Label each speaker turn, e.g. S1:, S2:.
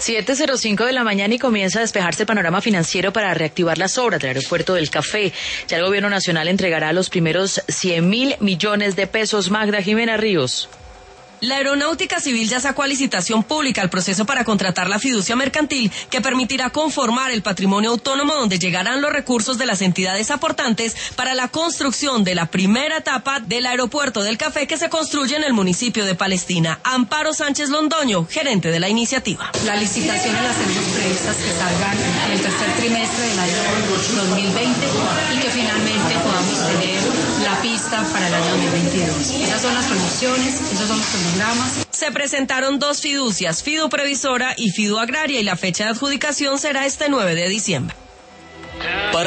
S1: 7:05 de la mañana y comienza a despejarse el panorama financiero para reactivar las obras del aeropuerto del Café. Ya el gobierno nacional entregará los primeros 100.000 millones de pesos. Magda Jimena Ríos.
S2: La Aeronáutica Civil ya sacó a licitación pública el proceso para contratar la fiducia mercantil que permitirá conformar el patrimonio autónomo donde llegarán los recursos de las entidades aportantes para la construcción de la primera etapa del aeropuerto del Café que se construye en el municipio de Palestina. Amparo Sánchez Londoño, gerente de la iniciativa.
S3: Las licitaciones las tenemos previstas que salgan en el tercer trimestre del año 2020 y que finalmente podamos tener la pista para el año 2022. Esas son las promociones, esos son los programas.
S2: Se presentaron 2 fiducias, Fidu Previsora y Fidu Agraria, y la fecha de adjudicación será este 9 de diciembre.